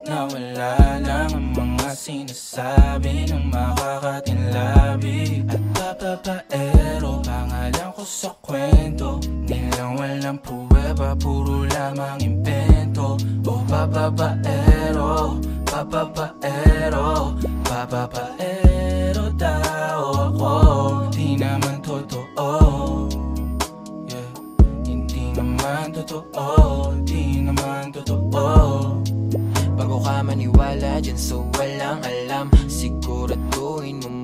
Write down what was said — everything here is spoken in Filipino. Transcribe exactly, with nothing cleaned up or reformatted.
Nawala lang ang mga sinasabi ng makakatinlabi. At papapaero, pangalan ko sa kwento. Nilang walang pruweba, puro lamang impento. O papapaero, papapaero, papapaero daw ako. Di naman totoo, yeah. Hindi naman totoo, di naman totoo. Bago ka maniwala dyan so walang alam, siguraduhin mo